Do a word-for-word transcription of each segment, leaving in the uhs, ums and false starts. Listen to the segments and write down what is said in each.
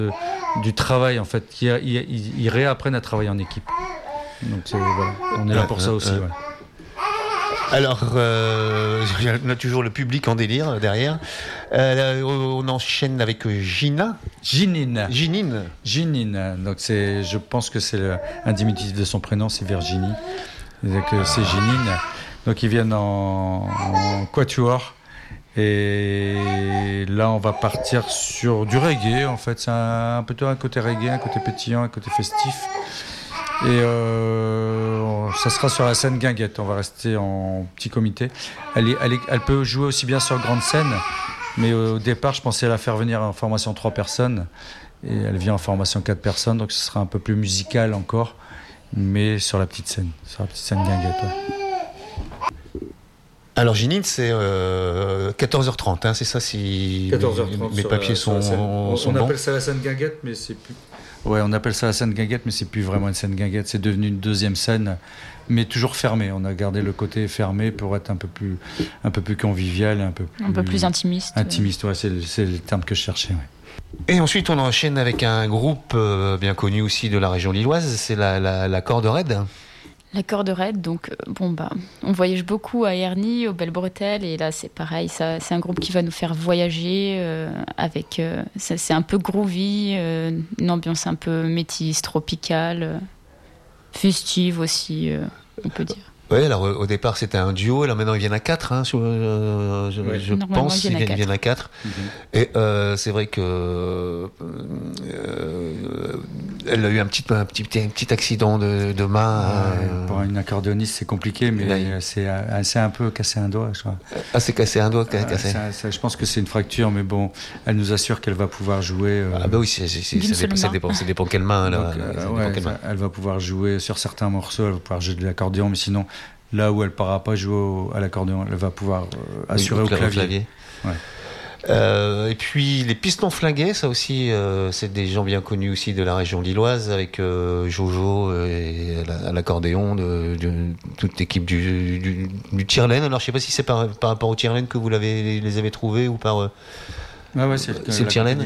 du travail en fait. Ils, ils, ils réapprennent à travailler en équipe. Donc c'est, voilà, on est là pour ça aussi. Euh, euh. Voilà. Alors, euh, on a toujours le public en délire derrière. Euh, on enchaîne avec Gina. Ginine. Ginine. Ginine. Donc c'est, je pense que c'est le, un diminutif de son prénom, c'est Virginie. Donc c'est Ginine. Donc ils viennent en, en quatuor. Et là, on va partir sur du reggae. En fait, c'est un, un peu un côté reggae, un côté pétillant, un côté festif. Et euh, ça sera sur la scène guinguette. On va rester en petit comité. Elle, est, elle, est, elle peut jouer aussi bien sur grande scène, mais au départ, je pensais la faire venir en formation trois personnes. Et elle vient en formation quatre personnes, donc ce sera un peu plus musical encore, mais sur la petite scène, sur la petite scène guinguette. Ouais. Alors Ginine, c'est euh, quatorze heures trente, hein, c'est ça si quatorze heures trente mes papiers la, sont, sont on, on bons. appelle ça la scène guinguette, mais c'est plus... Ouais, on appelle ça la scène guinguette, mais c'est plus vraiment une scène guinguette. C'est devenu une deuxième scène, mais toujours fermée. On a gardé le côté fermé pour être un peu plus, un peu plus convivial, un peu plus, un peu plus intimiste. Intimiste, ouais, c'est, le, c'est le terme que je cherchais. Ouais. Et ensuite, on enchaîne avec un groupe euh, bien connu aussi de la région lilloise. C'est la, la, la Corde Raide. La Corde Raide, donc euh, bon bah, on voyage beaucoup à Ernie, aux Belles Bretelles, et là c'est pareil, ça, c'est un groupe qui va nous faire voyager euh, avec, euh, ça, c'est un peu groovy, euh, une ambiance un peu métisse, tropicale, euh, festive aussi, euh, on peut dire. Oui, alors au départ c'était un duo, alors maintenant ils viennent à quatre, hein, euh, je, ouais. je pense, ils viennent, ils viennent à quatre. Mm-hmm. Et euh, c'est vrai que euh, euh, elle a eu un petit, un petit, un petit accident de, de main. Ouais, euh... Pour une accordéoniste c'est compliqué, mais là, c'est, c'est un peu cassé un doigt, je crois. Ah, c'est cassé un doigt, cassé. Euh, ça, ça, je pense que c'est une fracture, mais bon, elle nous assure qu'elle va pouvoir jouer. Euh... Ah bah oui, c'est, c'est, c'est, ça, dépend, ça, dépend, ça dépend quelle main. Là, Donc, euh, ça ouais, quelle main. Elle va pouvoir jouer sur certains morceaux, elle va pouvoir jouer de l'accordéon, mais sinon. Là où elle ne pourra pas jouer au, à l'accordéon, elle va pouvoir euh, assurer oui, au clavier. Au clavier. Ouais. Euh, et puis les Pistons Flingués, ça aussi, euh, c'est des gens bien connus aussi de la région lilloise, avec euh, Jojo et la, à l'accordéon, de, de, toute l'équipe du, du, du Tierlaine. Alors je ne sais pas si c'est par, par rapport au Tierlaine que vous l'avez, les avez trouvés ou par. Euh, ah ouais, c'est, c'est le Tierlaine.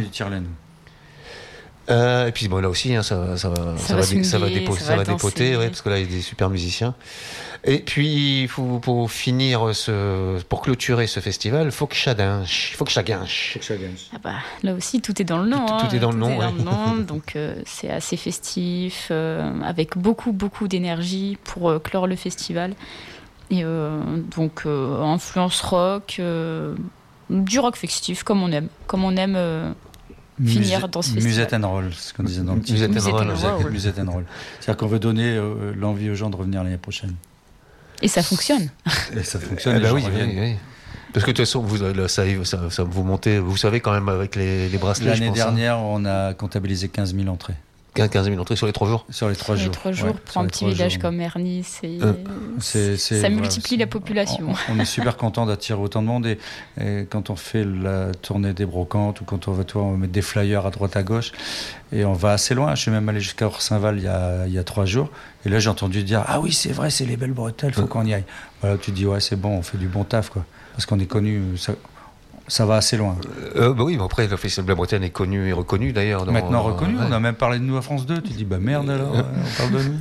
Euh, et puis bon là aussi hein, ça, ça, ça, ça, va, va, dé, ça va, dépo, ça ça va va dépoter ouais, parce que là il y a des super musiciens. Et puis il faut pour finir ce, pour clôturer ce festival, faut que Chadinche, faut que Chaguinche. Ah bah là aussi tout est dans le nom. Tout, hein, tout est dans tout le nom. Est ouais. dans le nom donc euh, c'est assez festif, euh, avec beaucoup beaucoup d'énergie pour euh, clore le festival. Et euh, donc euh, influence rock, euh, du rock festif comme on aime, comme on aime. Euh, finir Musette, dans ce festival. Musette and roll, ce qu'on disait dans le petit. Musette and roll. Musette, musette and roll. C'est-à-dire qu'on veut donner euh, l'envie aux gens de revenir l'année prochaine. Et ça fonctionne. Et ça fonctionne. Eh ben oui, oui, oui. Parce que de toute façon, vous, ça, ça, ça, vous montez, vous savez quand même avec les, les bracelets. L'année je pense, dernière, hein. on a comptabilisé quinze mille entrées. quinze mille entrées sur les trois jours. Sur les trois sur jours. Les trois jours ouais, pour un petit village jours. Comme Ernie, c'est, euh, c'est, c'est ça multiplie voilà, la population. On, on est super content d'attirer autant de monde et, et quand on fait la tournée des brocantes ou quand on va, toi, on va mettre des flyers à droite à gauche et on va assez loin. Je suis même allé jusqu'à Orsainval il y a il y a trois jours et là j'ai entendu dire ah oui c'est vrai c'est les Belles Bretelles, faut qu'on y aille. Voilà tu te dis ouais c'est bon on fait du bon taf quoi parce qu'on est connu. Ça, Ça va assez loin. Euh, bah oui, mais après, le Festival de la Bretagne est connu et reconnu d'ailleurs. Dans, Maintenant reconnu, euh, ouais. On a même parlé de nous à France deux. Tu dis, bah merde alors, on parle de nous.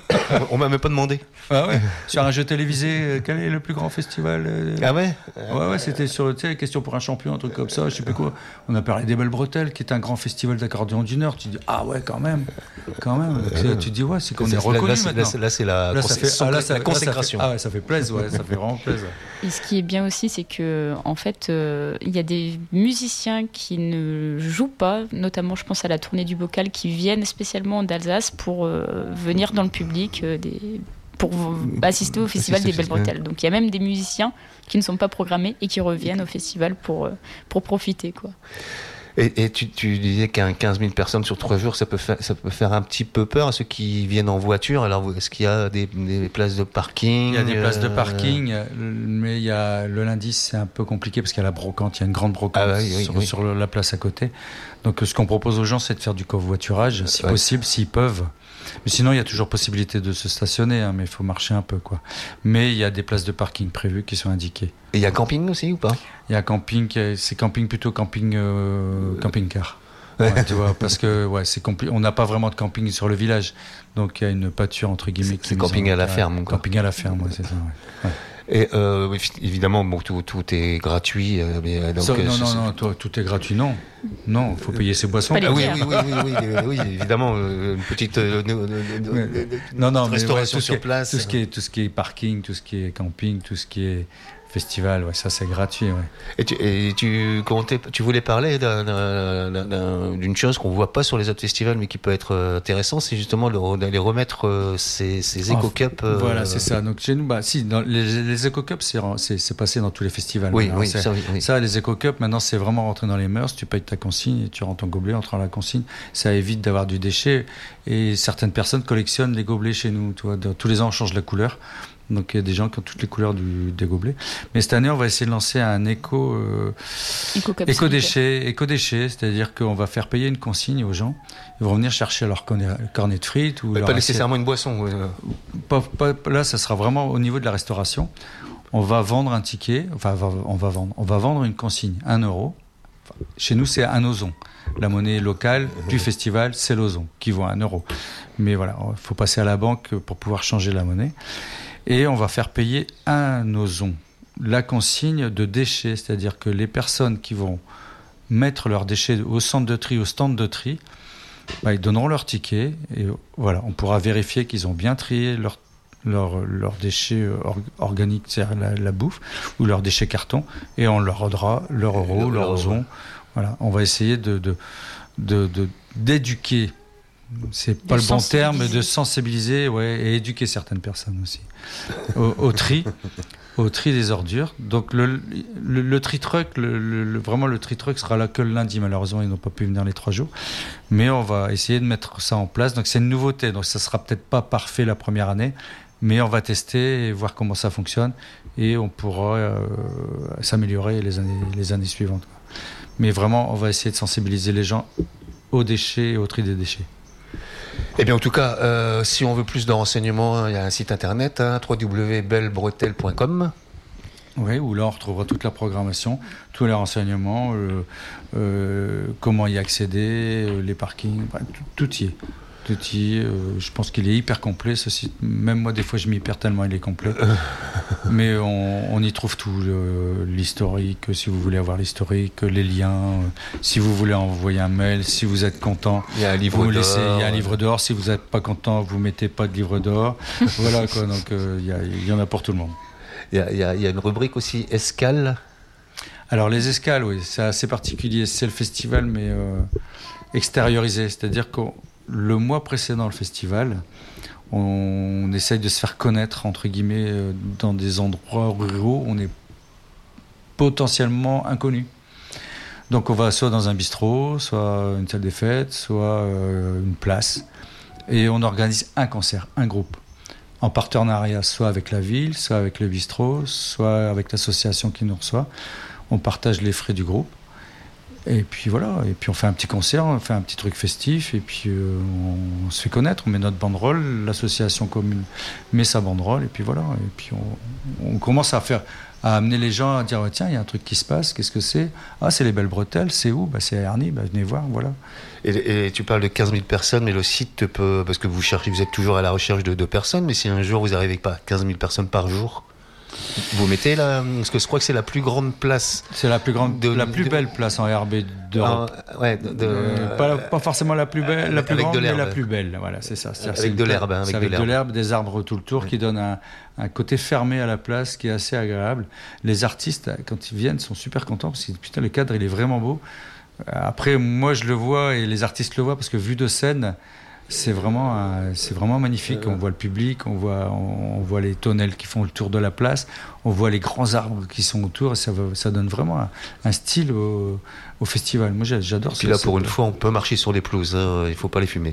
On m'a même pas demandé. Ah ouais. Sur un jeu télévisé, quel est le plus grand festival euh... Ah ouais. Ouais, ouais, c'était sur, tu sais, question pour un champion, un truc comme ça, je sais plus quoi. On a parlé des Belles Bretelles, qui est un grand festival d'accordéon du Nord. Tu dis, ah ouais, quand même, quand même. Euh, tu dis, ouais, c'est qu'on est, est reconnu là, maintenant. Là, là, c'est la, là, ça fait, ah, là, ça, la consécration. Là, ça fait, ah ouais, ça fait plaisir, ouais, ça fait vraiment plaisir. Et ce qui est bien aussi, c'est que, en fait, il euh, y a des musiciens qui ne jouent pas, notamment, je pense à la tournée du bocal, qui viennent spécialement d'Alsace pour euh, venir dans le public, euh, des, pour assister au festival des Belles Bretelles. Donc il y a même des musiciens qui ne sont pas programmés et qui reviennent au festival pour, pour profiter, quoi. Et, et tu, tu disais qu'un quinze mille personnes sur trois jours, ça peut, faire, ça peut faire un petit peu peur à ceux qui viennent en voiture. Alors, est-ce qu'il y a des, des places de parking ? Il y a des places de parking, euh... mais il y a, le lundi, c'est un peu compliqué parce qu'il y a la brocante, il y a une grande brocante ah, oui, oui, sur, oui. sur la place à côté. Donc, ce qu'on propose aux gens, c'est de faire du covoiturage, si ouais. possible, s'ils peuvent. Mais sinon, il y a toujours possibilité de se stationner, hein, mais il faut marcher un peu, quoi. Mais il y a des places de parking prévues qui sont indiquées. Et il y a camping aussi ou pas ? Il y a camping, c'est camping plutôt camping, euh, camping-car. Ouais, tu vois, parce que ouais, c'est compli- on n'a pas vraiment de camping sur le village, donc il y a une pâture entre guillemets. C'est, c'est camping à la ferme. Quoi. Camping à la ferme, ouais, c'est ça. Ouais. Ouais. Et euh, évidemment, bon, tout, tout est gratuit. Euh, mais, donc, ça, non, euh, non, c'est... non, toi, tout est gratuit, non. Non, il faut payer ses boissons. Ah, oui, oui, oui, oui, oui, oui, oui, évidemment, euh, une petite euh, ouais. non, non, restauration mais ouais, sur place. Tout ce, qui est, tout ce qui est parking, tout ce qui est camping, tout ce qui est festival, ouais, ça c'est gratuit. Ouais. Et, tu, et tu, comptais, tu voulais parler d'un, d'un, d'un, d'une chose qu'on ne voit pas sur les autres festivals, mais qui peut être intéressant, c'est justement le, d'aller remettre euh, ces, ces éco-cups. Euh... Voilà, c'est ça. Donc chez nous, bah, si, dans les, les éco-cups, c'est, c'est, c'est passé dans tous les festivals. Oui, oui, c'est, ça, oui, oui. Ça, les éco-cups, maintenant, c'est vraiment rentré dans les mœurs. Tu payes ta consigne et tu rentres ton gobelet, entre la consigne. Ça évite d'avoir du déchet. Et certaines personnes collectionnent les gobelets chez nous. Tu vois, de, tous les ans, on change la couleur. Donc il y a des gens qui ont toutes les couleurs du, des gobelets. Mais cette année, on va essayer de lancer un éco, euh, éco-déchet, éco-déchet, c'est-à-dire qu'on va faire payer une consigne aux gens. Ils vont venir chercher leur cornet, cornet de frites. Ou pas nécessairement une boisson. Ouais. Pas, pas, là, ça sera vraiment au niveau de la restauration. On va vendre un ticket, enfin on va vendre, on va vendre une consigne, un euro. Enfin, chez nous, c'est un ozon. La monnaie locale du festival, c'est l'ozon, qui vaut un euro. Mais voilà, il faut passer à la banque pour pouvoir changer la monnaie. Et on va faire payer un ozon la consigne de déchets, c'est-à-dire que les personnes qui vont mettre leurs déchets au centre de tri, au stand de tri, bah, ils donneront leur ticket et voilà, on pourra vérifier qu'ils ont bien trié leurs leur, leur déchets or, organiques, c'est-à-dire la, la bouffe, ou leurs déchets carton, et on leur redra leur euro, leur ozon. Voilà, on va essayer de, de, de, de, d'éduquer. C'est pas de le bon terme, de sensibiliser, ouais, et éduquer certaines personnes aussi au, au tri, au tri des ordures. Donc le, le, le tri truck, le, le, vraiment le tri truck sera là que le lundi. Malheureusement, ils n'ont pas pu venir les trois jours, mais on va essayer de mettre ça en place. Donc c'est une nouveauté. Donc ça sera peut-être pas parfait la première année, mais on va tester et voir comment ça fonctionne, et on pourra euh, s'améliorer les années, les années suivantes. Mais vraiment, on va essayer de sensibiliser les gens aux déchets et au tri des déchets. Eh bien, en tout cas, euh, si on veut plus de renseignements, il y a un site internet, hein, w w w point belle bretelle point com. Oui, où là on retrouvera toute la programmation, tous les renseignements, euh, euh, comment y accéder, euh, les parkings, enfin, tout, tout y est. Tout y est. Euh, je pense qu'il est hyper complet ce site. Même moi, des fois, je m'y perds tellement il est complet. Mais on, on y trouve tout, le, l'historique, si vous voulez avoir l'historique, les liens, euh, si vous voulez envoyer un mail, si vous êtes content, il y a un livre vous d'or. Laissez, il y a un livre d'or. Si vous n'êtes pas content, vous mettez pas de livre d'or. Voilà quoi. Donc euh, il y a, il y en a pour tout le monde. Il y a, il y a, il y a une rubrique aussi escale. Alors les escales, oui, c'est assez particulier. C'est le festival, mais euh, extériorisé. C'est-à-dire que le mois précédent le festival, on essaye de se faire connaître, entre guillemets, dans des endroits ruraux où on est potentiellement inconnu. Donc on va soit dans un bistrot, soit une salle des fêtes, soit euh, une place. Et on organise un concert, un groupe. En partenariat soit avec la ville, soit avec le bistrot, soit avec l'association qui nous reçoit. On partage les frais du groupe. Et puis voilà, et puis on fait un petit concert, on fait un petit truc festif, et puis euh, on, on se fait connaître, on met notre banderole, l'association commune met sa banderole, et puis voilà, et puis on, on commence à faire, à amener les gens à dire ouais, tiens, il y a un truc qui se passe, qu'est-ce que c'est ? Ah, c'est les Belles Bretelles, c'est où ? Bah, c'est à Ernie, bah, venez voir, voilà. Et, et tu parles de quinze mille personnes, mais le site peut, parce que vous cherchez, vous êtes toujours à la recherche de, de personnes, mais si un jour vous n'arrivez pas à quinze mille personnes par jour, vous mettez là, parce que je crois que c'est la plus grande place. C'est la plus grande, de, la plus de, belle place en R B d'Europe. En, ouais, de, de, euh, pas, pas forcément la plus belle, la plus grande, mais la plus belle. Voilà, c'est ça. C'est-à-dire avec c'est de l'herbe, hein, avec, c'est avec de, l'herbe. de l'herbe, des arbres tout le tour, ouais. Qui donnent un, un côté fermé à la place, qui est assez agréable. Les artistes, quand ils viennent, sont super contents parce que putain, le cadre, il est vraiment beau. Après, moi, je le vois et les artistes le voient parce que vu de scène. C'est vraiment, euh, c'est vraiment magnifique. On voit le public, on voit, on, on voit les tonnelles qui font le tour de la place, on voit les grands arbres qui sont autour. Et ça, ça donne vraiment un, un style au, au festival. Moi, j'adore. Et puis là, pour une fois, on peut marcher sur les pelouses. Hein, il ne faut pas les fumer.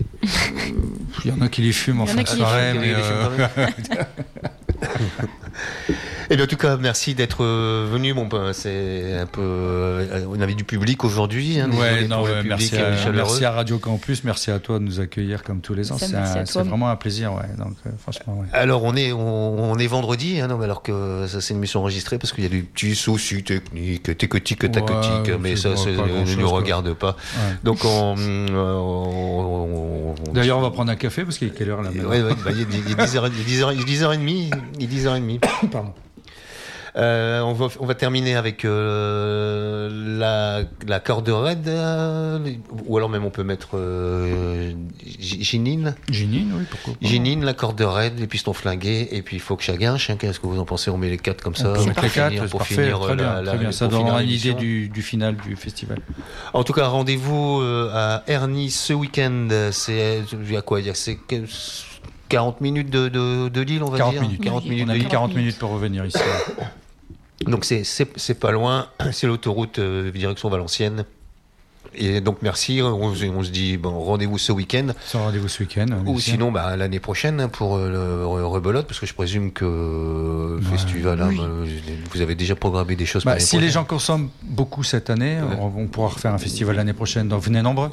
Il y en a qui les fument en fin de soirée, mais. Euh... Eh bien, Mais en tout cas, merci d'être venu. Bon, ben, c'est un peu. On avait du public aujourd'hui. Hein, ouais, non, ouais, merci, à, merci à Radio Campus, merci à toi de nous accueillir comme tous les ans. Ça, c'est, un, c'est vraiment un plaisir, ouais. Donc, euh, franchement, ouais. Alors, on est, on, on est vendredi, hein, non, alors que ça, c'est une émission enregistrée parce qu'il y a des petits soucis techniques, técotiques, tacotiques, ouais, mais ça, ça ne nous regarde pas. Ouais. Donc, on, on, on, D'ailleurs, on va prendre un café parce qu'il est quelle heure là maintenant ? Ouais, ouais, bah, il est dix heures trente. Il est dix heures trente. Pardon. Euh, on, va, on va terminer avec euh, la, la corde raide, euh, ou alors même on peut mettre euh, Ginine. Ginine, oui, pourquoi pas. Ginine, la corde raide, les pistons flingués, et puis il faut que chacun, qu'est-ce que vous en pensez ? On met les quatre comme ça. On peut mettre les quatre, c'est parfait, finir, très bien, la, très bien. La, ça donne une idée du, du final du festival. En tout cas, rendez-vous à Ernie ce week-end. C'est il y a quoi ? Il y a c'est quarante minutes de, de, de Lille, on va quarante dire. Minutes. quarante minutes. On a mis quarante minutes pour revenir ici. Donc c'est, c'est, c'est pas loin, c'est l'autoroute euh, direction Valenciennes. Et donc merci, on, on se dit bon, rendez-vous ce week-end. Sans rendez-vous ce week-end. Ou sinon bah, l'année prochaine pour le Rebelote, parce que je présume que le ouais, festival, oui. hein, vous avez déjà programmé des choses bah, pour l'année si prochaine. Les gens consomment beaucoup cette année, ouais. on, on pourra refaire un festival l'année prochaine, donc venez nombreux.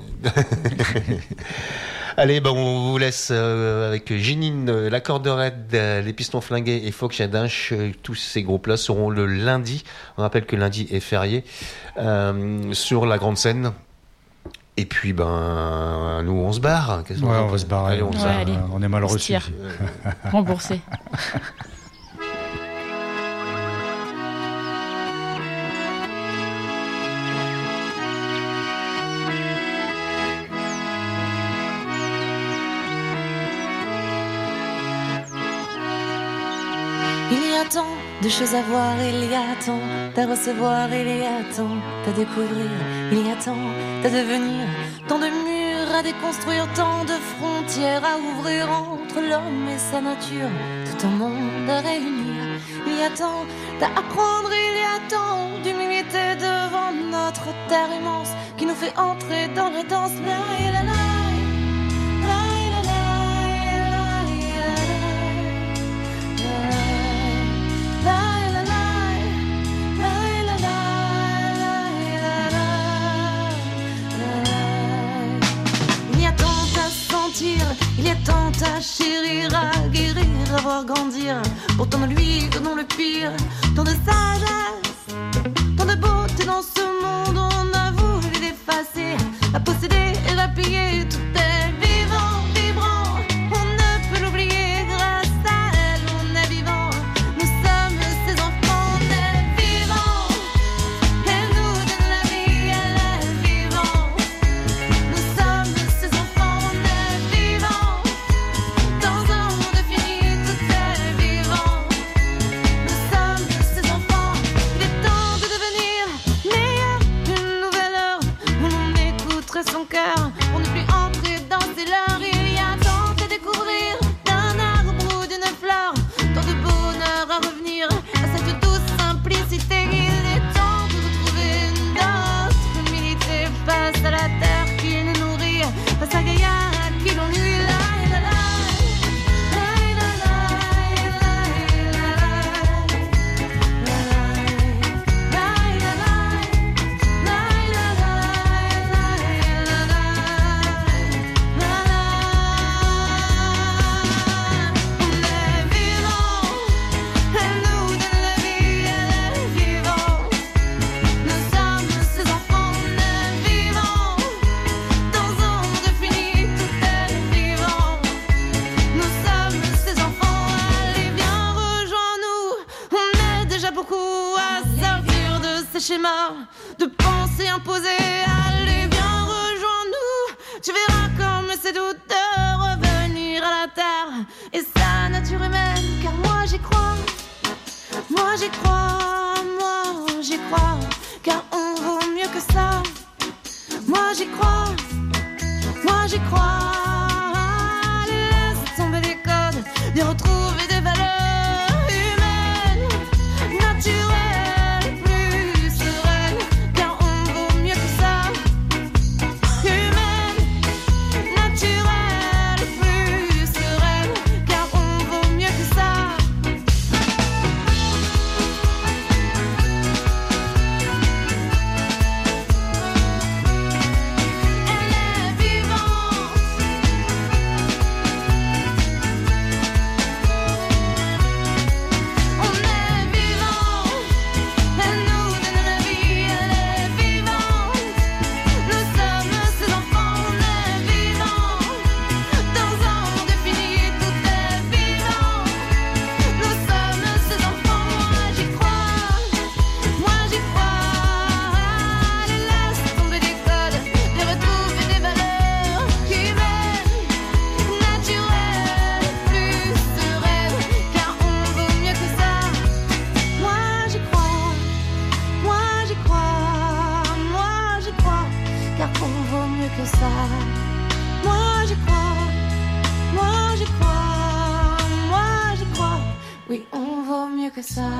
Allez, ben on vous laisse euh, avec Ginine, euh, la corde raide, euh, les pistons flingués et Fox Yadinch. Euh, tous ces groupes-là seront le lundi. On rappelle que lundi est férié euh, sur la grande scène. Et puis, ben, nous, on se barre. Qu'est-ce ouais, on, on va se barrer. Allez, on, ouais, allez. on est mal reçus. Remboursé. Il y a tant de choses à voir, il y a tant à recevoir, il y a tant à découvrir, il y a tant à devenir, tant de murs à déconstruire, tant de frontières à ouvrir entre l'homme et sa nature, tout un monde à réunir. Il y a tant à apprendre, il y a tant d'humilité devant notre terre immense qui nous fait entrer dans la danse. La, la, la, la. Il y a tant à chérir, à guérir, à voir grandir. Pourtant de lui, donnons le pire. Tant de sagesse, tant de beauté dans ce monde. On a voulu l'effacer, la posséder et la piller. Tout est vivant, vibrant. On ne peut l'oublier, grâce à elle, on est vivant. Nous sommes ses enfants, on est vivants. Elle nous donne la vie, elle est vivante. Nous sommes ses enfants, on est vivants. Dans un monde fini, tout est vivant. Nous sommes ses enfants. Il est temps de devenir meilleur, une nouvelle heure où l'on écouterait son cœur pour ne plus entrer dans ses leurres. Il y a tant à découvrir d'un arbre ou d'une fleur, tant de bonheur à revenir à cette douce simplicité. Il est temps de retrouver notre humilité face à la terre qui nous nourrit, face à Gaïa qui l'on nuit. Schéma de pensée imposée, allez viens rejoins-nous, tu verras comme c'est doux de revenir à la terre et sa nature humaine, car moi j'y crois, moi j'y crois, moi j'y crois, car on vaut mieux que ça, moi j'y crois, moi j'y crois, allez laisse tomber les codes, viens retrouver des valeurs humaines, naturelles. mieux que ça.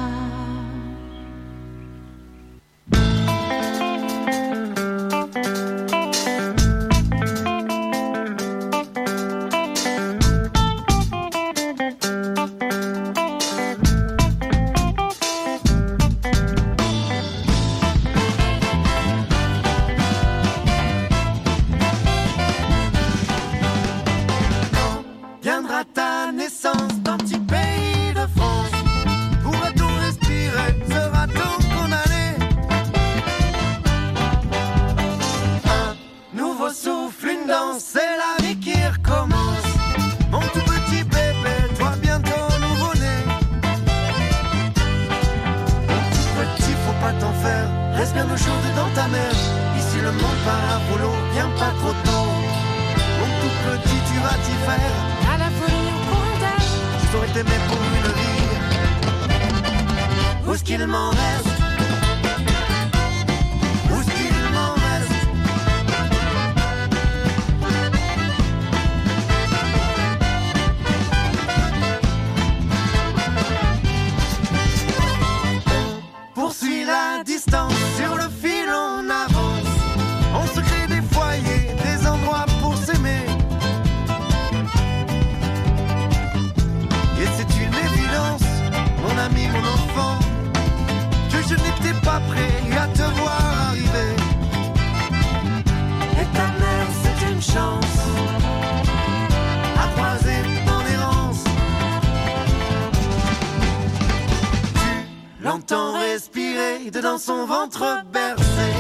Dans son ventre bercé,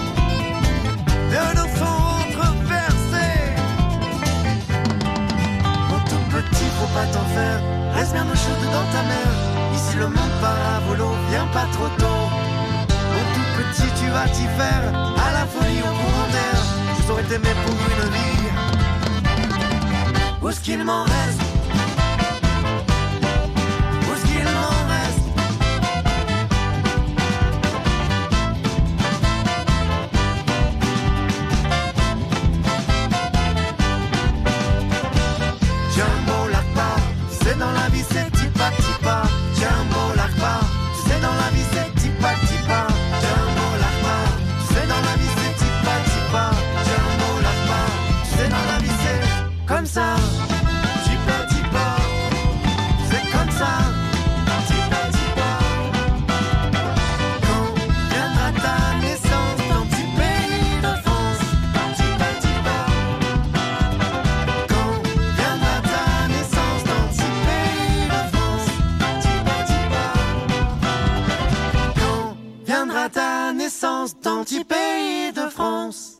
de dans son ventre bercé. Mon tout petit, faut pas t'en faire. Reste bien au chaud dans ta mère. Ici le monde part à volo, viens pas trop tôt. Mon tout petit, tu vas t'y faire. À la folie au courant d'air. Je saurais t'aimer pour une vie. Où est-ce qu'il m'en reste? Où est-ce qu'il m'en reste? Dans la vie c'est tipa tipa, Jumbo Lakba. Tu sais dans la vie c'est tipa tipa, Jumbo Lakba. Tu sais dans la vie c'est tipa tipa, Jumbo Lakba. Tu sais dans la vie c'est comme ça, tipa tipa. C'est comme ça, tipa tipa. Quand viendra ta naissance dans petit pays de France, tipa tipa. Quand viendra ta naissance dans petit viendra ta naissance dans petit pays de France.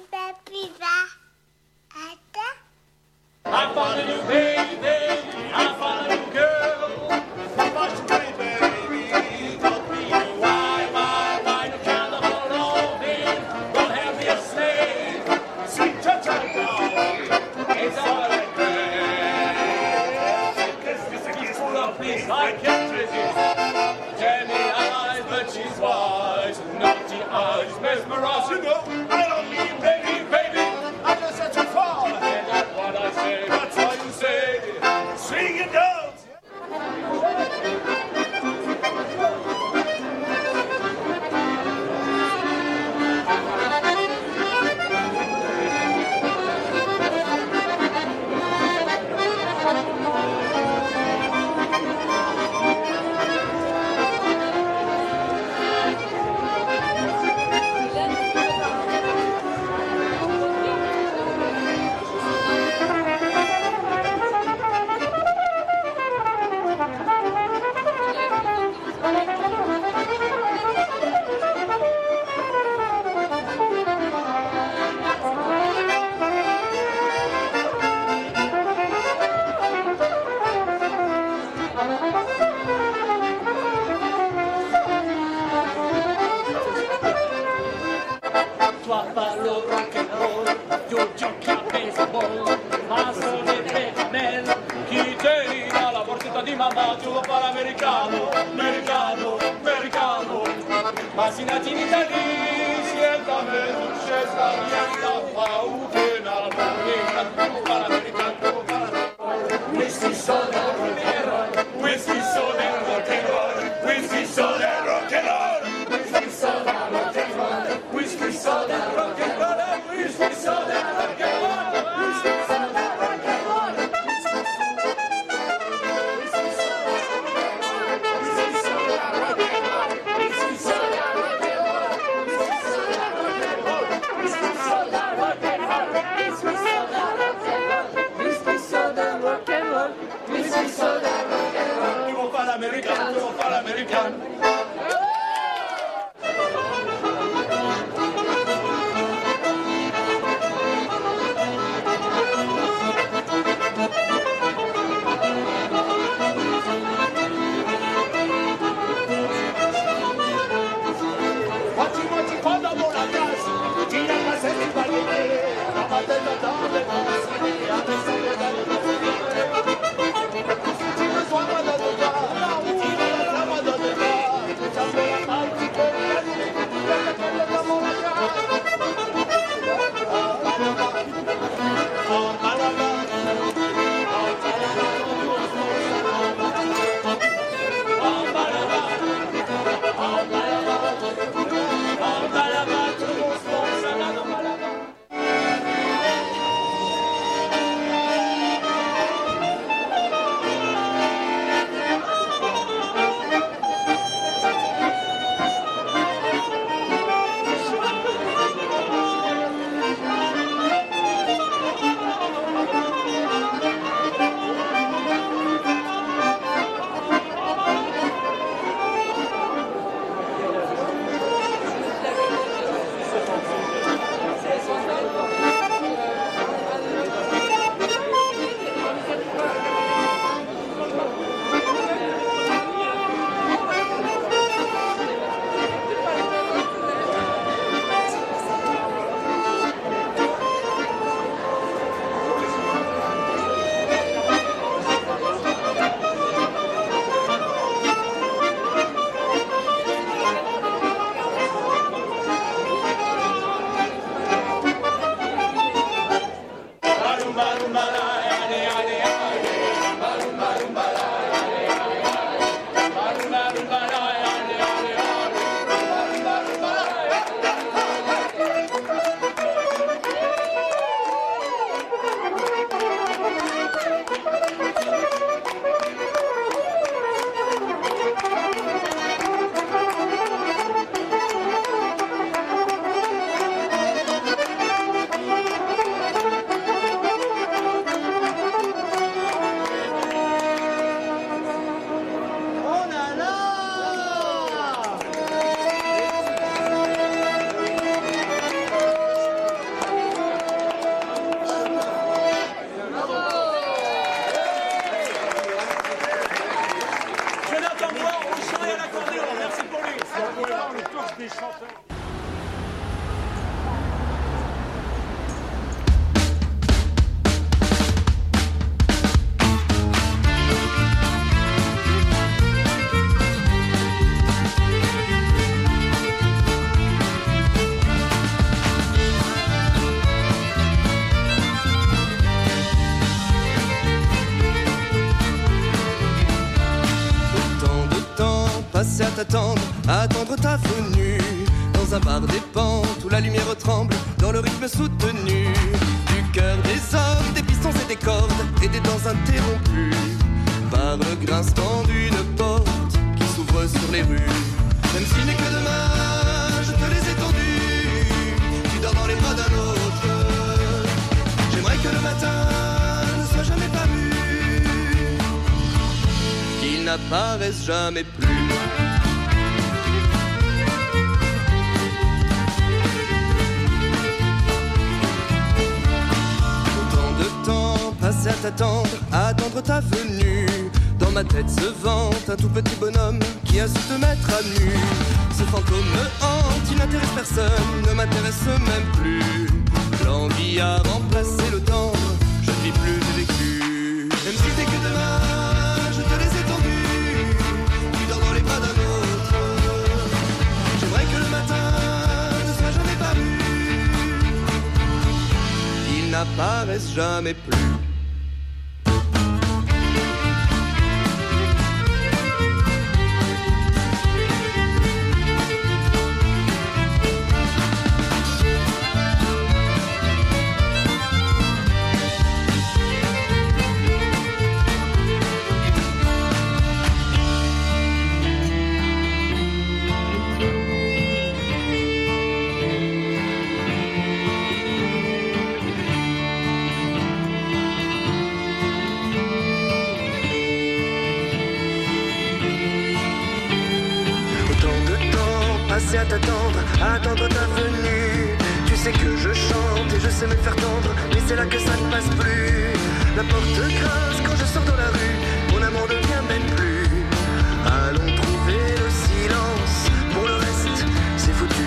I found a new baby, I found a new girl. What's your name, baby? Don't be a why, why, why you can't hold on in. Don't have me a slave, sweet cha-cha dog. It's all like that. This is full of peace, I can't resist. Jenny eyes, but she's wise. Naughty eyes, mesmerized. You know, I don't mean baby, baby. I just had to fall. And that's what I say. That's what you say. Swing and dance. Toi parles au rock'n'roll, yo giochi a baseball, ma sono dei camel, chi te da la portata di mamma, tu parla americano, americano, americano, ma si nati in Italia, si è da me, non c'è sta niente, fa un penale, tu parla americano, tu parla, questi sono rock'n'roll, questi sono rock'n'roll. l'américaine. À t'attendre, à attendre ta venue dans un bar des pentes où la lumière tremble dans le rythme soutenu du cœur des hommes, des pistons et des cordes et des danses interrompues par le grincement d'une porte qui s'ouvre sur les rues. Même s'il n'est que demain, je te les ai tendus, tu dors dans les bras d'un autre. J'aimerais que le matin ne soit jamais paru, qu'il n'apparaisse jamais plus. Passer à t'attendre, à attendre ta venue. Dans ma tête se vante un tout petit bonhomme qui a su te mettre à nu. Ce fantôme me hante, il n'intéresse personne, ne m'intéresse même plus. L'envie a remplacé le temps, je ne vis plus, j'ai vécu. Même si t'es que demain, je te les ai tendus, tu dors dans les bras d'un autre. J'aimerais que le matin ne soit jamais paru, qu'il n'apparaisse jamais plus. passé à t'attendre, à attendre ta venue. Tu sais que je chante et je sais me faire tendre, mais c'est là que ça ne passe plus. La porte grince quand je sors dans la rue, mon amour ne vient même plus. Allons trouver le silence, pour le reste c'est foutu.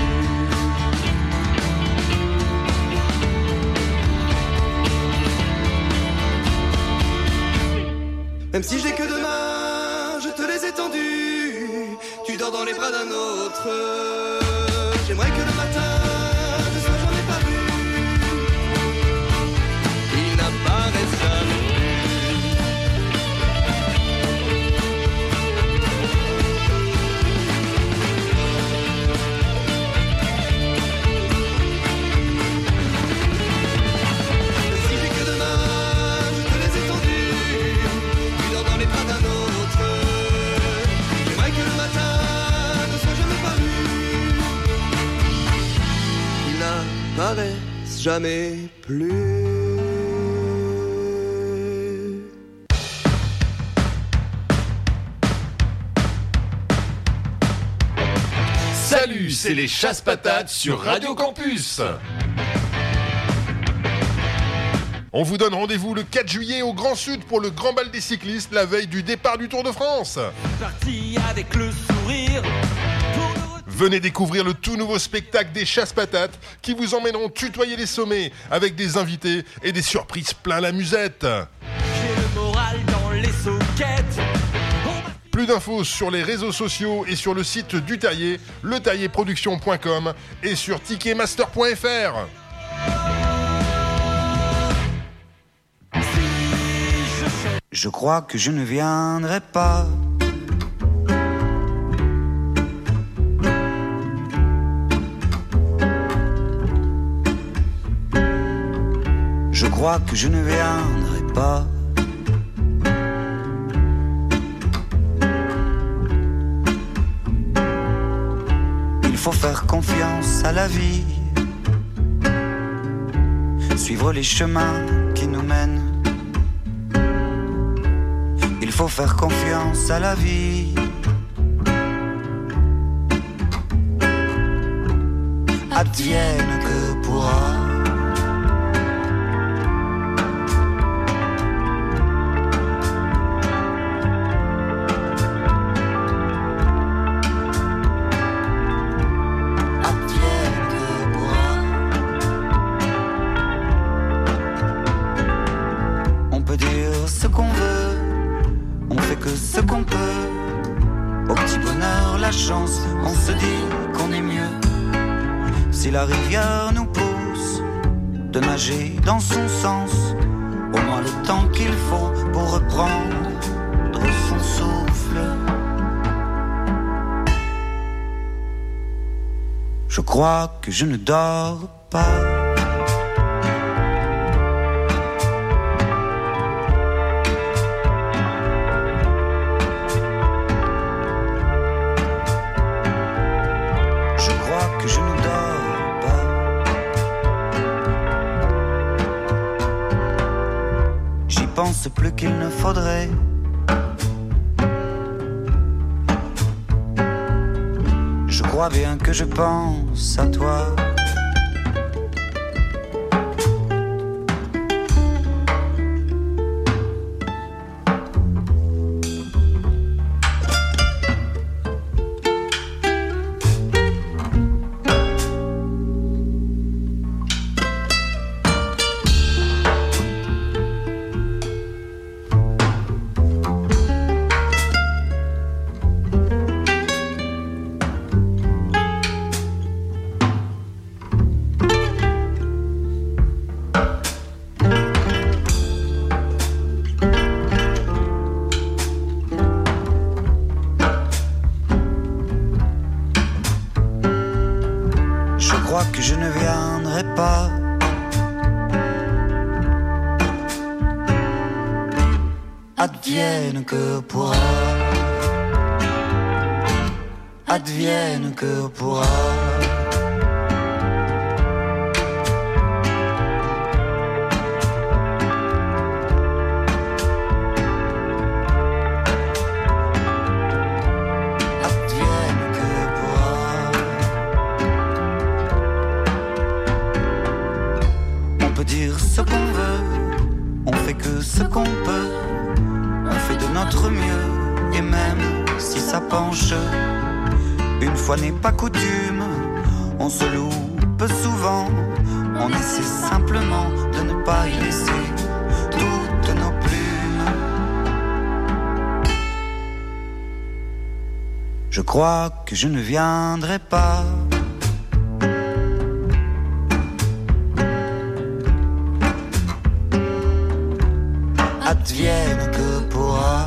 Même si j'ai que deux mains, je te les ai tendues. Tu dors dans les bras d'un autre. J'aimerais que le matin ne soit jamais paru. Il n'apparaît jamais. Si j'ai que deux mains, je te les ai tendues. Tu dors dans les bras d'un autre. J'aimerais que le matin ne soit jamais paru. Ils n'apparaissent jamais plus. Salut, c'est les Chasse-Patates sur Radio Campus. On vous donne rendez-vous le quatre juillet au Grand Sud pour le Grand Bal des cyclistes, la veille du départ du Tour de France. Parti avec le sourire. Venez découvrir le tout nouveau spectacle des Chasse-Patates qui vous emmèneront tutoyer les sommets avec des invités et des surprises plein la musette. J'ai le moral dans les soquettes. Plus d'infos sur les réseaux sociaux et sur le site du Terrier, le terrier production point com et sur ticketmaster point f r. Je crois que je ne viendrai pas. Je crois que je ne viendrai pas. Il faut faire confiance à la vie, suivre les chemins qui nous mènent. Il faut faire confiance à la vie. Advienne que pourra. On se dit qu'on est mieux si la rivière nous pousse de nager dans son sens, au moins le temps qu'il faut pour reprendre son souffle. Je crois que je ne dors pas. Pense plus qu'il ne faudrait. Je crois bien que je pense à toi. Advienne que pourra, advienne que pourra. Advienne que pourra. fait que ce qu'on peut, on fait de notre mieux. Et même si ça penche, une fois n'est pas coutume, on se loupe souvent. On essaie simplement de ne pas y laisser toutes nos plumes. Je crois que je ne viendrai pas. Advienne que pourra.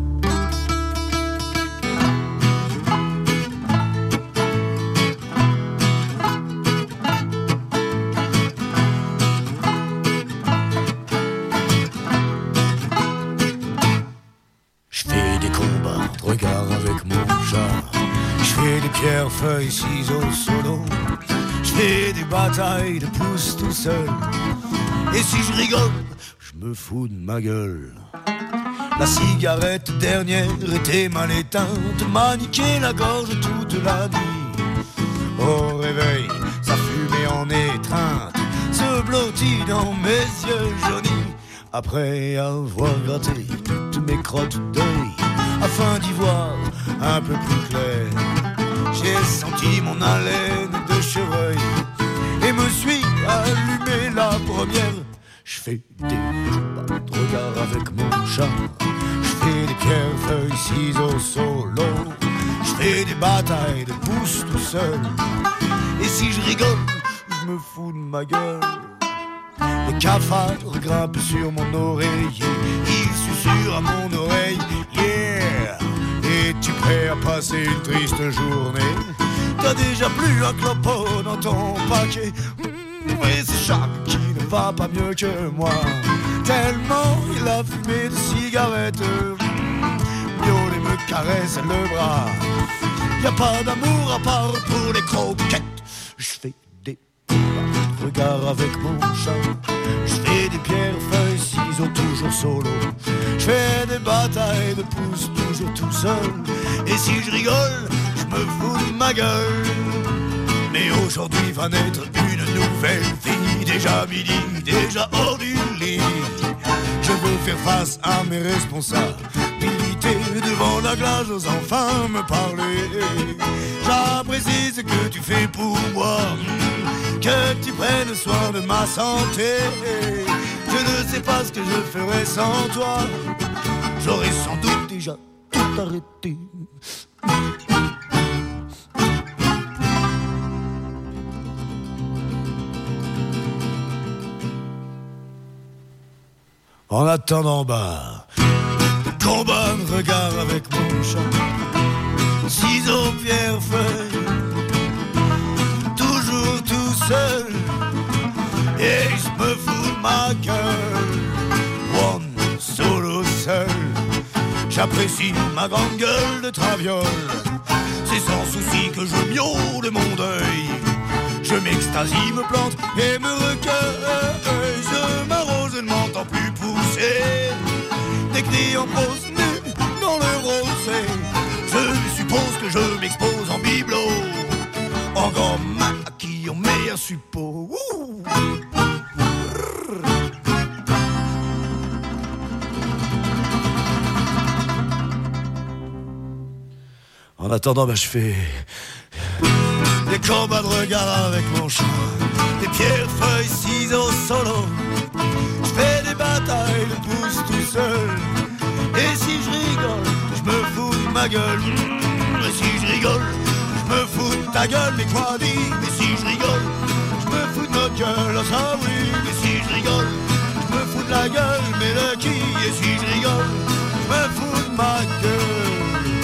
Je fais des combats de regard avec mon chat. Je fais des pierres, feuilles, ciseaux, solo. Je fais des batailles de pouces tout seul. Et si je rigole, je me fous de ma gueule. La cigarette dernière était mal éteinte, m'a niqué la gorge toute la nuit. Au réveil, ça fumait en étreinte, se blottit dans mes yeux jaunis. Après avoir gratté toutes mes crottes d'œil, afin d'y voir un peu plus clair, j'ai senti mon haleine de chevreuil et me suis allumé la première. Je fais des combats de regard avec mon chat. Je fais des pierres, feuilles, ciseaux, solo. Je fais des batailles de pouces tout seul. Et si je rigole, je me fous de ma gueule. Les cafards grimpent sur mon oreiller. Ils susurrent à mon oreille, yeah. Es-tu prêt à passer une triste journée? T'as déjà plus un clopo dans ton paquet. Mais c'est Jacques qui ne va pas mieux que moi, tellement il a fumé de cigarettes. Violet me caresse le bras. Y a pas d'amour à part pour les croquettes. Je fais des combats de regard avec mon chat. Je fais des pierres, feuilles, ciseaux, toujours solo. Je fais des batailles de pouces, toujours tout seul. Et si je rigole, je me fous de ma gueule. Mais aujourd'hui va naître une nouvelle vie. Déjà midi, déjà hors du lit. Je veux faire face à mes responsabilités. Devant la glace, j'ose enfin me parler. J'apprécie ce que tu fais pour moi, que tu prennes soin de ma santé. Je ne sais pas ce que je ferais sans toi. J'aurais sans doute déjà tout arrêté. En attendant bas, combat de regard avec mon chat. Ciseaux, pierre, feuille, toujours tout seul. Et je me fous de ma gueule. One solo seul. J'apprécie ma grande gueule de traviole. C'est sans souci que je miaule mon deuil. Je m'extasie, me plante et me recueille. Je m'arrose, je ne m'entends plus pousser des cris en prose nue dans le rosé. Je suppose que je m'expose en bibelot, en grand maquis, en meilleur suppôt. Ouh. En attendant, bah, je fais des combats de regard avec mon chat. Des pierres, feuilles, ciseaux, solo. Je fais des batailles de pouces tout seul. Et si je rigole, je me fous de ma gueule. Et si je rigole, je me fous de ta gueule. Mais quoi dire? Mais si je rigole, je me fous de notre gueule. Oh ça oui. Mais si je rigole, je me fous de la gueule. Mais de qui? Et si je rigole, je me fous de ma gueule.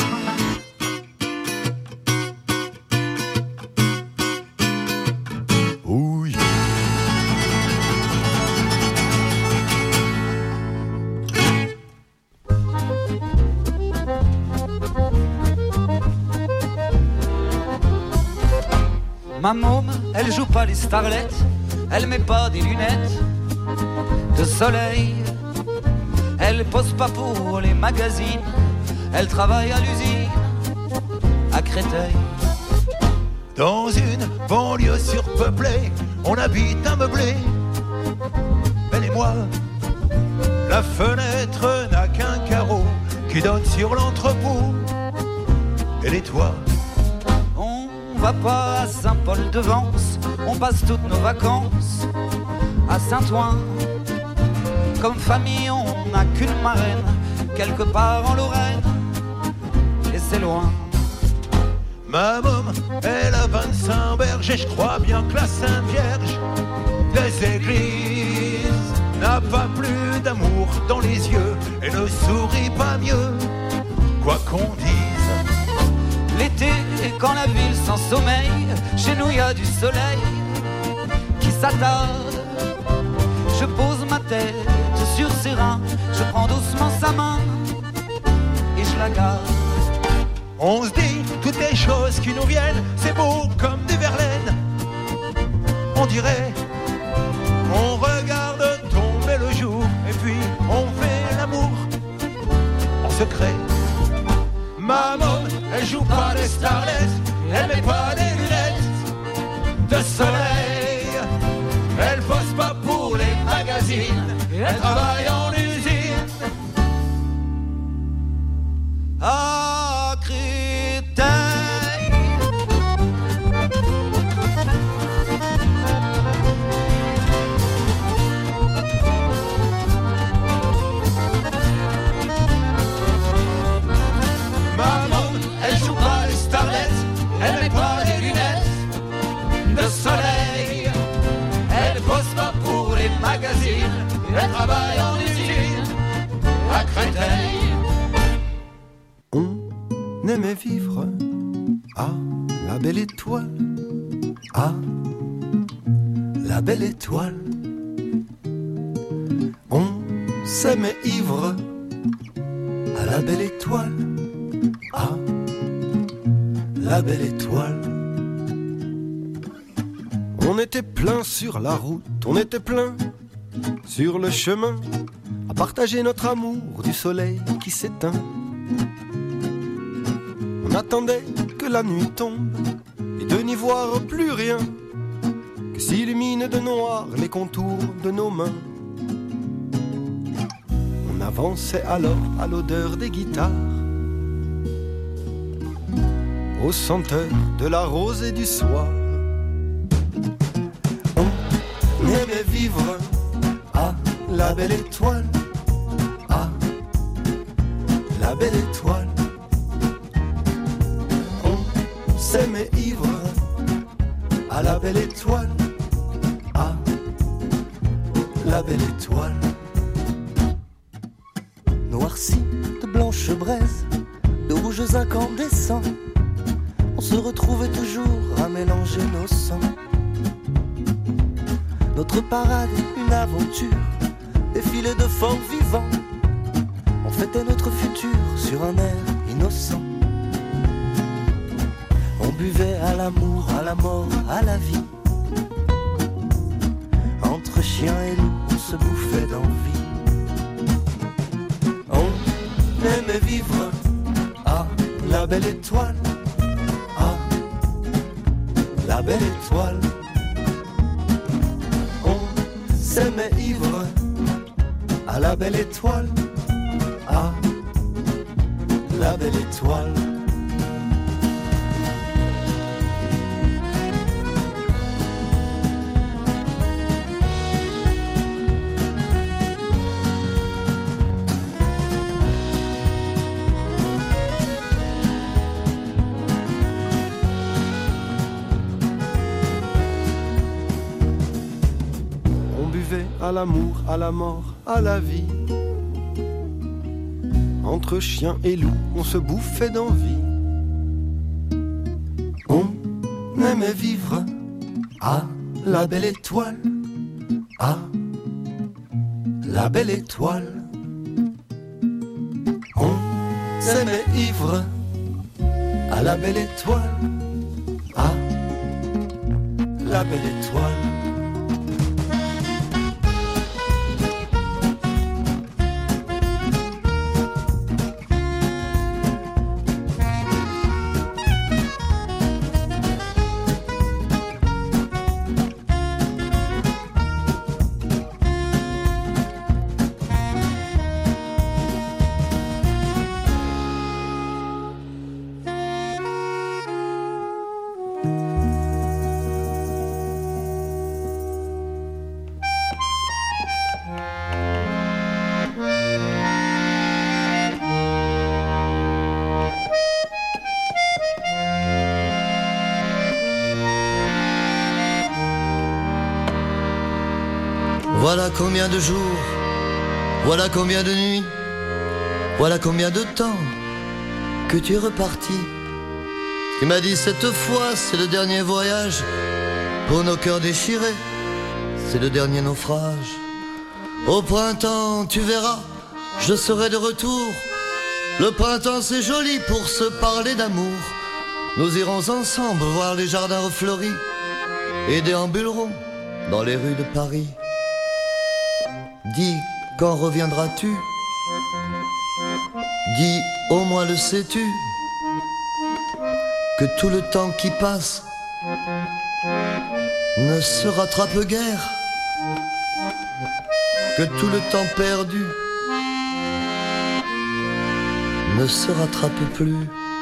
Ma môme, elle joue pas les starlettes, elle met pas des lunettes de soleil. Elle pose pas pour les magazines, elle travaille à l'usine à Créteil. Dans une banlieue surpeuplée, on habite un meublé. Elle et moi, La fenêtre n'a qu'un carreau qui donne sur l'entrepôt et les toits. On va pas à Saint-Paul-de-Vence, on passe toutes nos vacances à Saint-Ouen. Comme famille, on n'a qu'une marraine, quelque part en Lorraine, et c'est loin. Ma môme, elle a vingt-cinq berges et je crois bien que la Sainte Vierge des églises n'a pas plus d'amour dans les yeux et ne sourit pas mieux, quoi qu'on dise. L'été, quand la ville s'en sommeille, chez nous y a du soleil qui s'attarde. Je pose ma tête sur ses reins, je prends doucement sa main et je la garde. On se dit toutes les choses qui nous viennent, c'est beau comme des verlaines. On dirait, on regarde tomber le jour et puis on fait l'amour en secret. Ma môme, elle joue pas les starlets, elle met pas des lunettes de soleil. Elle bosse pas pour les magazines, elle travaille en usine. À Créteil. Maman, elle joue pas les starlets, elle met pas les lunettes de soleil. Elle bosse pas pour les magazines, elle travaille en usine à Créteil. On aimait vivre à la belle étoile, à la belle étoile. On s'aimait ivre à la belle étoile, à la belle étoile. On était plein sur la route, on était plein sur le chemin, à partager notre amour du soleil qui s'éteint. On attendait que la nuit tombe et de n'y voir plus rien que s'illumine de noir les contours de nos mains. On avançait alors à l'odeur des guitares, aux senteurs de la rose et du soir. On aimait vivre à la belle étoile, à la belle étoile. S'aimait ivre à la belle étoile, à la belle étoile. Noirci de blanches braises, de rouges incandescents, on se retrouvait toujours à mélanger nos sangs. Notre parade, une aventure, défilé de forts vivants. On fêtait notre futur sur un air innocent. On buvait à l'amour, à la mort, à la vie. Entre chien et loup, on se bouffait d'envie. On aimait vivre à la belle étoile, à la belle étoile. On s'aimait ivre à la belle étoile, à la belle étoile. À l'amour, à la mort, à la vie. Entre chien et loup, on se bouffait d'envie. On aimait vivre à la belle étoile, à la belle étoile. On s'aimait ivre à la belle étoile, à la belle étoile. Voilà combien de jours, voilà combien de nuits, voilà combien de temps que tu es reparti. Tu m'as dit cette fois, c'est le dernier voyage pour nos cœurs déchirés, c'est le dernier naufrage. Au printemps, tu verras, je serai de retour. Le printemps, c'est joli pour se parler d'amour. Nous irons ensemble voir les jardins refleuris et déambulerons dans les rues de Paris. Dis, quand reviendras-tu? Dis, au moins le sais-tu, que tout le temps qui passe ne se rattrape guère, que tout le temps perdu ne se rattrape plus.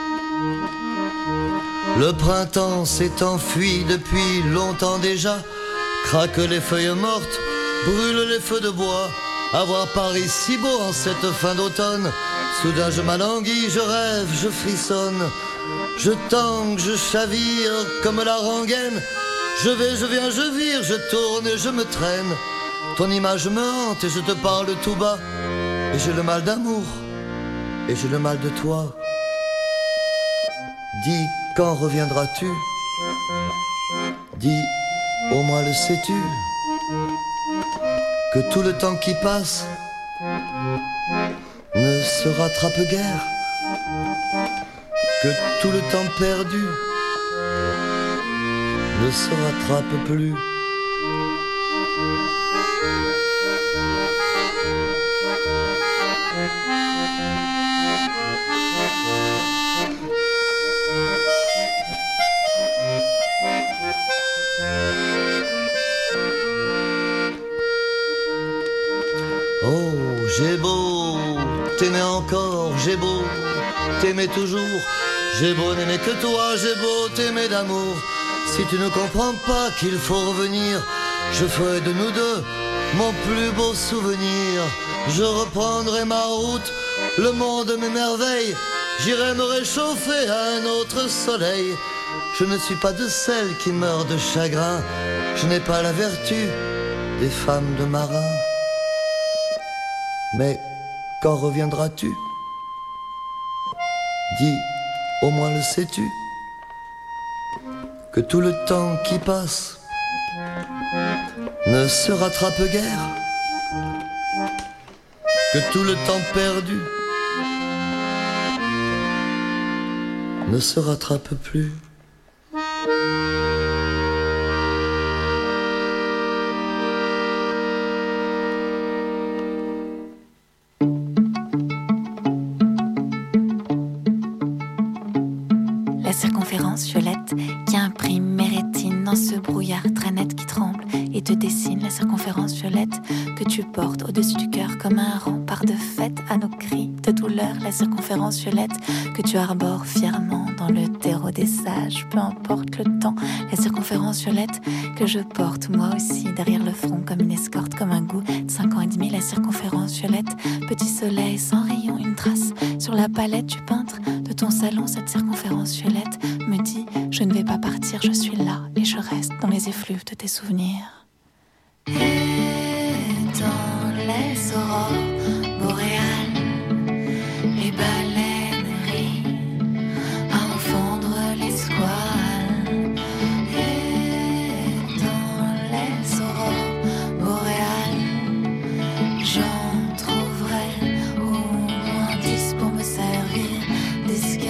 Le printemps s'est enfui depuis longtemps déjà, craquent les feuilles mortes, brûlent les feux de bois. À voir Paris si beau en cette fin d'automne, soudain je m'alanguis, je rêve, je frissonne, je tangue, je chavire comme la rengaine. Je vais, je viens, je vire, je tourne et je me traîne. Ton image me hante et je te parle tout bas. Et j'ai le mal d'amour et j'ai le mal de toi. Dis, quand reviendras-tu? Dis, au moins le sais-tu, que tout le temps qui passe ne se rattrape guère, que tout le temps perdu ne se rattrape plus. Oh, j'ai beau t'aimer encore, j'ai beau t'aimer toujours, j'ai beau n'aimer que toi, j'ai beau t'aimer d'amour. Si tu ne comprends pas qu'il faut revenir, je ferai de nous deux mon plus beau souvenir. Je reprendrai ma route, le monde m'émerveille, j'irai me réchauffer à un autre soleil. Je ne suis pas de celles qui meurent de chagrin, je n'ai pas la vertu des femmes de marins. Mais quand reviendras-tu? Dis, au moins le sais-tu, que tout le temps qui passe ne se rattrape guère, que tout le temps perdu ne se rattrape plus. La circonférence violette qui imprime mes rétines dans ce brouillard très net qui tremble et te dessine. La circonférence violette que tu portes au-dessus du cœur comme un rempart de fête à nos cris de douleur. La circonférence violette que tu arbores fièrement dans le terreau des sages, peu importe le temps. La circonférence violette que je porte moi aussi derrière le front comme une escorte, comme un goût de cinq ans et demi. La circonférence violette, petit soleil sans rayon, une trace sur la palette du peintre de ton salon. Cette circonférence violette me dit, je ne vais pas partir, je suis là et je reste dans les effluves de tes souvenirs. Et dans les aurores boréales, les baleines rient à enfendre les squales. Et dans les aurores boréales, j'en trouverai au moins dix pour me servir d'escale.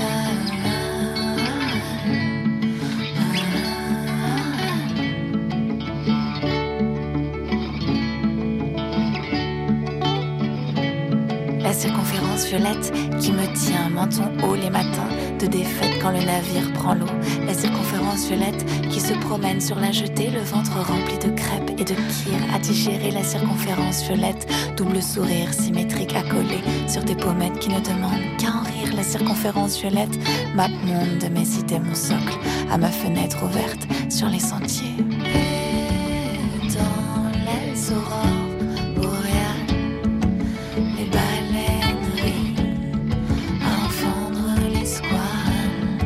La circonférence violette qui me tient menton haut les matins de défaite quand le navire prend l'eau. La circonférence violette qui se promène sur la jetée, le ventre rempli de crêpes et de kir à digérer. La circonférence violette, double sourire symétrique accolé sur tes pommettes qui ne demandent qu'à en rire. La circonférence violette, map monde de mes idées, mon socle à ma fenêtre ouverte sur les sentiers. Et dans les aurores boréales, les baleines rient à enfendre les squales.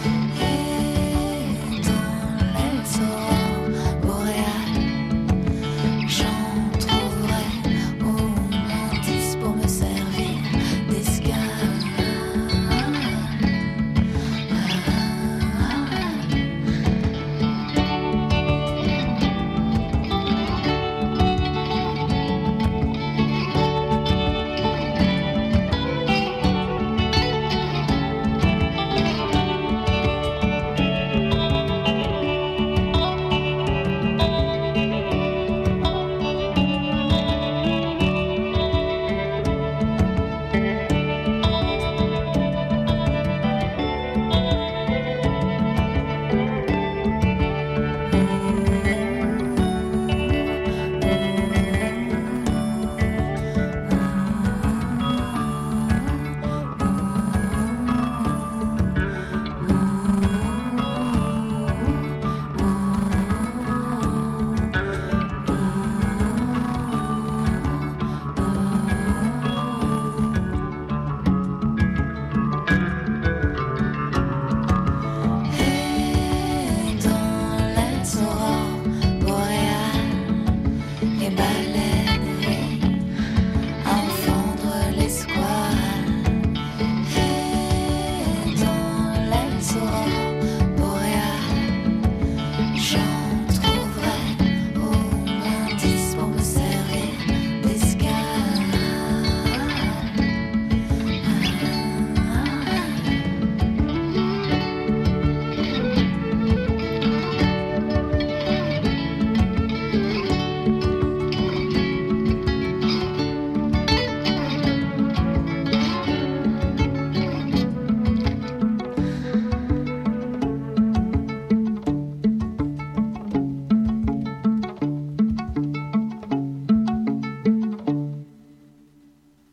Et dans les aurores boréales, j'en trouve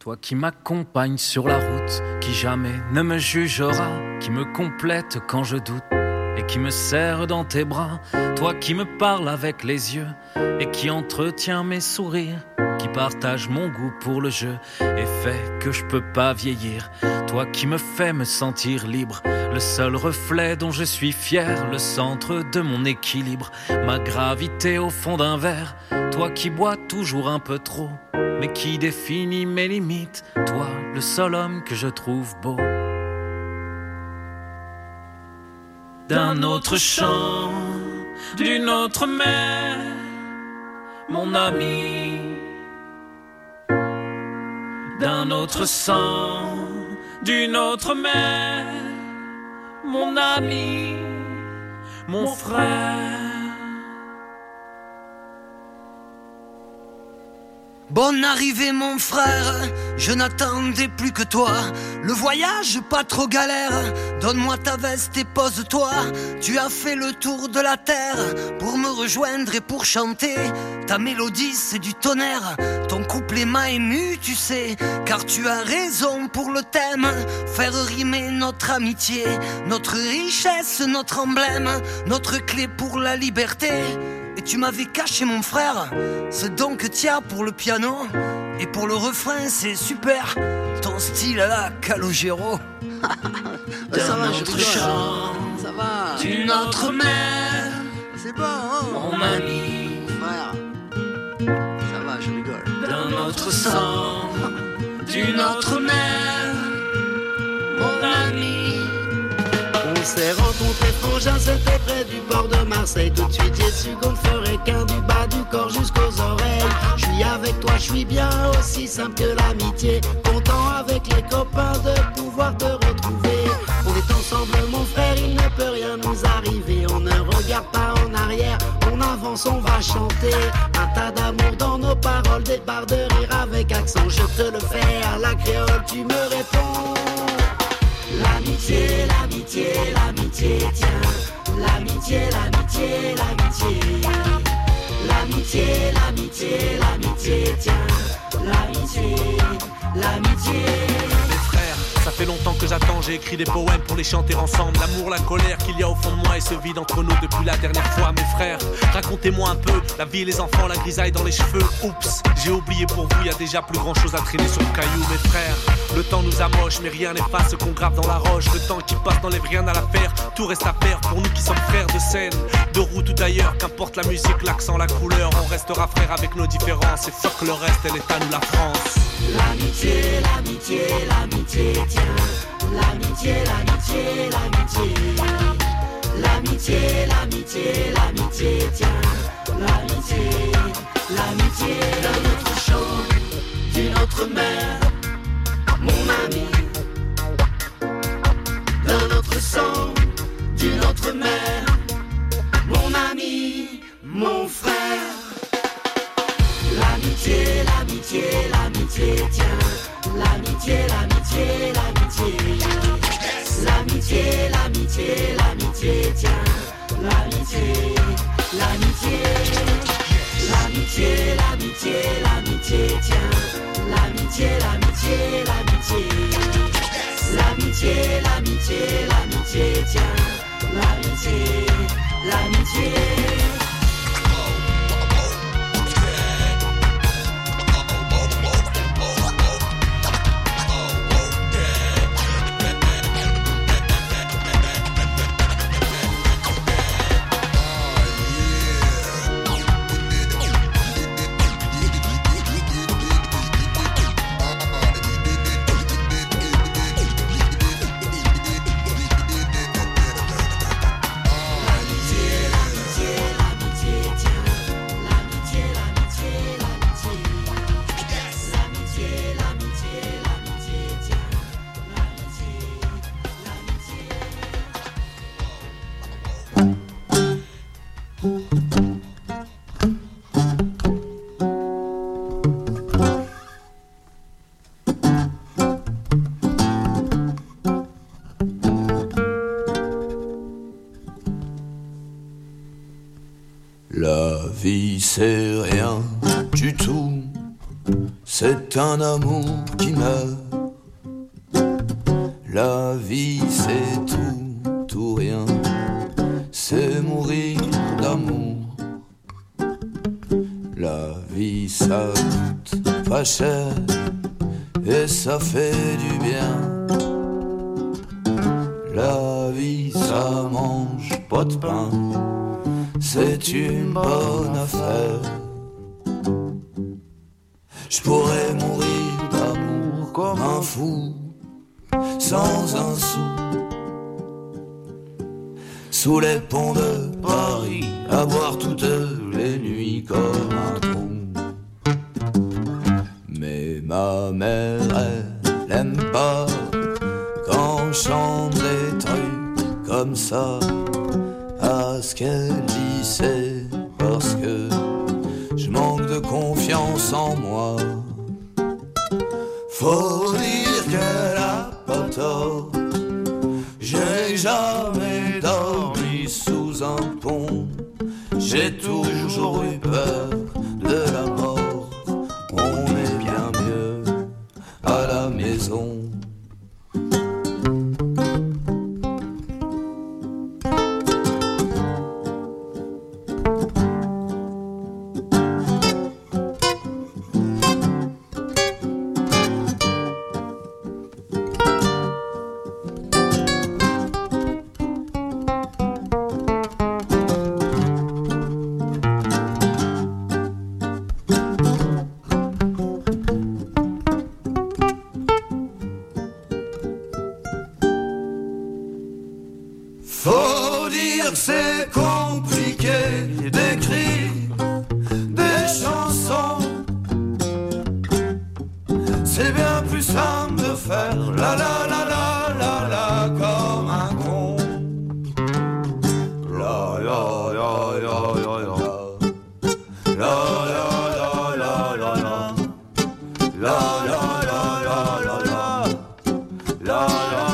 Toi qui m'accompagnes sur la route, qui jamais ne me jugera, qui me complète quand je doute et qui me serre dans tes bras. Toi qui me parles avec les yeux et qui entretiens mes sourires, qui partage mon goût pour le jeu et fait que je peux pas vieillir. Toi qui me fais me sentir libre, le seul reflet dont je suis fier, le centre de mon équilibre, ma gravité au fond d'un verre. Toi qui bois toujours un peu trop, mais qui définit mes limites. Toi, le seul homme que je trouve beau. D'un autre champ, d'une autre mer, mon ami. D'un autre sang, d'une autre mer, mon ami, mon frère. Bonne arrivée mon frère, je n'attendais plus que toi. Le voyage pas trop galère, donne-moi ta veste et pose-toi. Tu as fait le tour de la terre pour me rejoindre et pour chanter. Ta mélodie c'est du tonnerre, ton couplet m'a ému tu sais. Car tu as raison pour le thème, faire rimer notre amitié, notre richesse, notre emblème, notre clé pour la liberté. Et tu m'avais caché mon frère, ce don que tu as pour le piano. Et pour le refrain c'est super, ton style à la Calogero. Ça va, je rigole. Ça va. D'une autre mer, c'est bon, hein. Mon ami, frère. Ça va, je rigole. D'un autre sang, d'une autre mer, mon ami. On s'est rencontrés frangin, c'était près du port de Marseille. Tout de suite j'ai su qu'on ne ferait qu'un, du bas du corps jusqu'aux oreilles. Je suis avec toi, je suis bien, aussi simple que l'amitié. Content avec les copains de pouvoir te retrouver. On est ensemble mon frère, il ne peut rien nous arriver. On ne regarde pas en arrière, on avance, on va chanter. Un tas d'amour dans nos paroles, des barres de rire avec accent. Je te le fais à la créole, tu me réponds. L'amitié, l'amitié, l'amitié, tiens. L'amitié, l'amitié, l'amitié. L'amitié, l'amitié, l'amitié, tiens. L'amitié, l'amitié. Mes frères, ça fait longtemps que j'attends, j'ai écrit des poèmes pour les chanter ensemble. L'amour, la colère qu'il y a au fond de moi et ce vide entre nous depuis la dernière fois. Mes frères, racontez-moi un peu la vie et les enfants, la grisaille dans les cheveux. Oups, j'ai oublié pour vous, y a déjà plus grand chose à traîner sur le caillou. Mes frères, le temps nous amoche, mais rien n'efface ce qu'on grave dans la roche. Le temps qui passe n'enlève rien à la faire, tout reste à faire pour nous qui sommes frères de scène, de route ou d'ailleurs. Qu'importe la musique, l'accent, la couleur, on restera frères avec nos différences. Et fuck le reste, elle est à nous la France. L'amitié, l'amitié, l'amitié, tiens. L'amitié, l'amitié, l'amitié. L'amitié, l'amitié, l'amitié, tiens. L'amitié, l'amitié. D'un autre champ, d'une autre mer, mon ami. D'un autre sang, d'une autre mer, mon ami, mon frère. L'amitié, l'amitié, l'amitié, tiens. L'amitié, l'amitié, l'amitié. L'amitié, l'amitié, l'amitié, tiens. L'amitié, l'amitié. L'amitié, l'amitié, l'amitié, tiens. L'amitié, l'amitié, l'amitié. L'amitié, l'amitié, l'amitié, tiens. L'amitié, l'amitié. La vie c'est rien du tout, c'est un amour qui meurt. La vie c'est tout, tout rien, c'est mourir d'amour. La vie ça coûte pas cher et ça fait du bien. La vie ça mange pas de pain, c'est une bonne affaire. Je pourrais mourir d'amour comme un fou, sans un sou, sous les ponts de Paris, à boire toutes les nuits comme un trou. Mais ma mère, elle aime pas quand on chante des trucs comme ça. À ce qu'elle dit c'est parce que je manque de confiance en moi. Faut dire qu'elle a pas tort, j'ai jamais dormi sous un pont. J'ai toujours eu peur de la mort, on est bien mieux à la maison. Faut dire que c'est compliqué d'écrire des chansons. C'est bien plus simple de faire la la la la la la comme un con. La la la la la la la la la la la la la la la la la la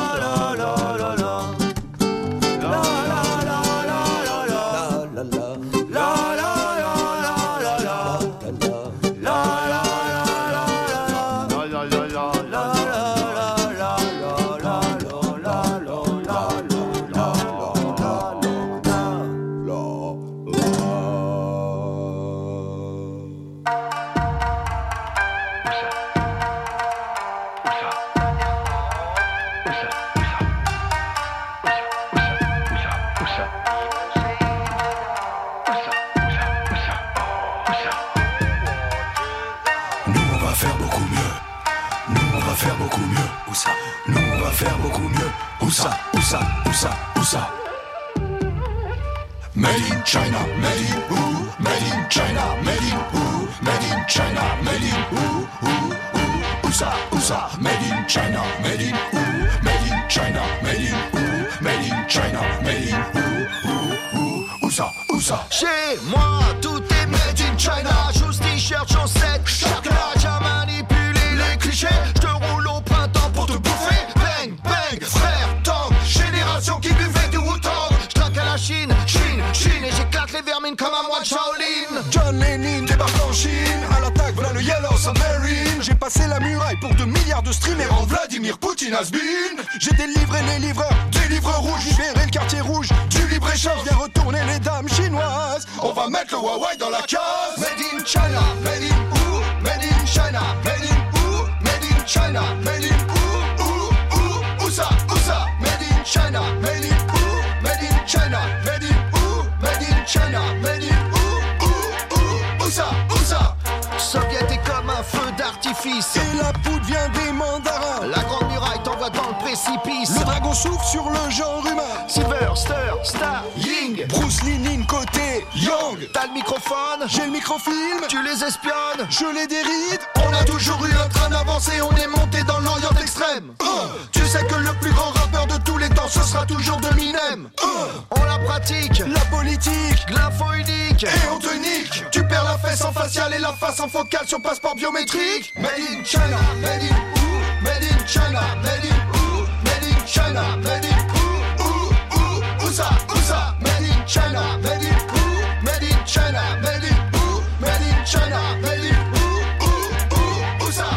Made in China, made in ooh, made in China, made in ooh, made in China, made in ooh, ooh, ooh, USA, U S A, made in China, made in ooh, made in China, made in ooh, made in China, made in ooh, ooh, ooh, U S A, U S A. Chez moi, tout est made in China, chose t-shirt, chaussette, chocolat, à manipuler les clichés, je te roule au printemps pour te bouffer, bang, bang, frère, tank, génération qui buvait du Wu-Tang, je traque à la Chine, Chine, Chine, et j'éclate les vermines comme un moine Shaolin. John Lennon débarque en Chine, à l'attaque, voilà le Yellow Submarine. J'ai passé la muraille pour deux milliards de streamers en Vladimir Poutine has been. J'ai délivré les livreurs, des livres rouges, libéré le quartier rouge, du libre-échange, viens retourner les dames chinoises. On va mettre le Huawei dans la case. Made in China, made in ooh, made in China, made in ooh, made in China, made in ooh, ooh, ooh, U S A, U S A, made in China, made in ooh, made in China, made in ooh, made in China, made in ooh, ooh, ooh, U S A, U S A. Soviet est comme un feu d'artifice. Et la poudre vient des mandarins. La grande muraille t'envoie dans le précipice. Le dragon souffle sur le genre humain. Silver, Stir, Star, Ying, Bruce Lee, Nin, côté Young. T'as le microphone, j'ai le microfilm. Tu les espionnes, je les déride. On a toujours eu un train d'avancée, on est monté dans l'Orient extrême. uh, Tu sais que le plus grand rappeur de tous les temps, ce sera toujours de Minem. uh, On la pratique, la politique, l'info unique, et on te nique. Tu perds la fesse en facial et la face en focale sur passeport biométrique. Made in China, made in ooh, made in China, made in ooh, made in China, made in ooh, ooh, ooh, U S A, U S A, made in China, made in ooh, made in China, made in ooh, made in China, made in ooh, ooh, ooh, U S A,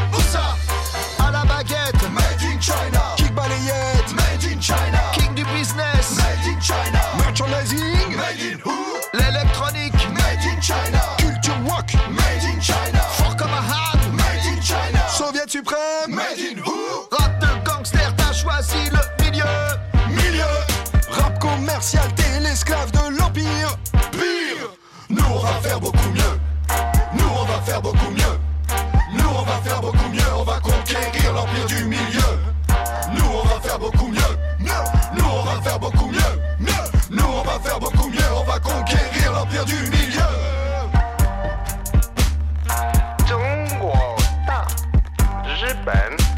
made in who? Rap de gangster, t'as choisi le milieu. Milieu. Rap commercial, t'es l'esclave de l'empire. Pire. Nous on va faire beaucoup mieux. Nous on va faire beaucoup mieux. Nous on va faire beaucoup mieux. On va conquérir l'empire du milieu. Nous on va faire beaucoup mieux. Nous on va faire beaucoup mieux. Nous on va faire beaucoup mieux. On va conquérir l'empire du milieu. 中国大日本